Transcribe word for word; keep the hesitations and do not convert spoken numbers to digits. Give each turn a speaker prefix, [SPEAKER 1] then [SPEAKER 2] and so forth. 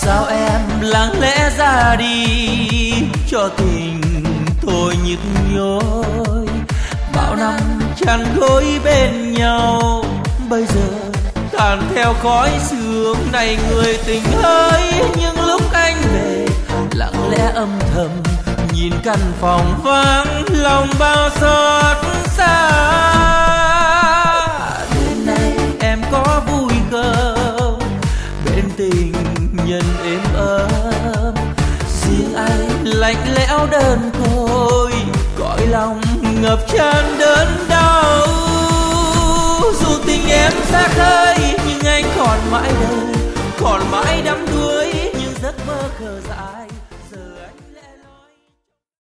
[SPEAKER 1] sao em lặng lẽ ra đi, cho tình thôi nhức nhối. Bao năm chăn gối bên nhau, bây giờ tàn theo khói sương. Này người tình ơi, những lúc anh về lặng lẽ âm thầm nhìn căn phòng vắng, lòng bao xót xa. Đêm nay em có vui không, bên tình nhân êm ấm. Riêng anh lạnh lẽo đơn côi, cõi lòng ngập tràn đớn đau. Dù tình em xa khơi nhưng anh còn mãi đây, còn mãi đắm đuối